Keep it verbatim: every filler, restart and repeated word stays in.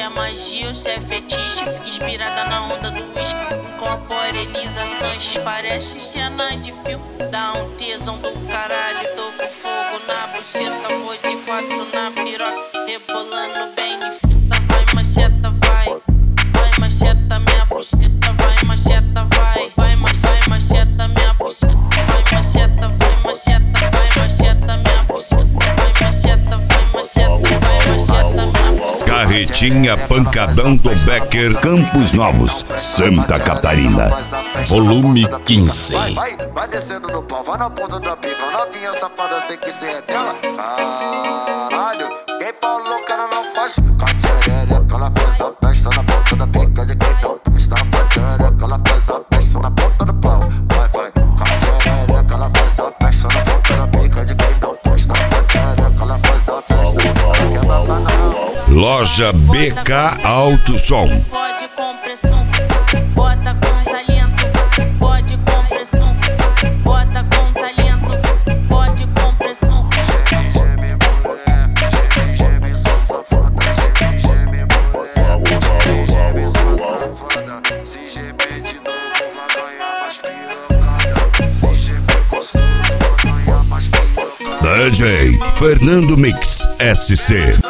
é magia ou se é fetiche. Fica inspirada na onda do uísque. Incorpora Elisa Sanches, parece cena de filme. Dá um tesão do caralho, tô com fogo na buceta. Vou de quatro na piroca, rebolando bem em fita. Vai macheta, vai, vai macheta minha buceta. Vai macheta, vai, vai macheta, macheta minha buceta. Vai macheta, vai macheta, vai macheta minha buceta. Vai macheta, vai macheta, vai macheta minha buceta. Carretinha Pancadão do Becker, Campos Novos, Santa Catarina. Volume quinze. Vai, vai, vai descendo no pau, vai na ponta da pica. Novinha safada, sei que cê é bela. Caralho, quem falou que ela não faz? Caterereca, ela faz a festa na ponta da pica de quem não presta. Caterereca, ela faz a festa na ponta do pau. Vai, vai, caterereca, ela faz a festa na ponta da pica de quem não presta. Caterereca, ela faz a festa na ponta que é bacanão. Loja B K Alto Som. Pode compressão, bota com talento. Pode compressão, bota com talento. Pode compressão. Geme, geme, mulher, geme, geme, sou safada. Geme, geme, mulher, geme, geme, sou safada. Se gemer de novo, vai ganhar mais pirocada. Se gemer gostoso, vai ganhar mais pirocada. D J Fernando Mix S C.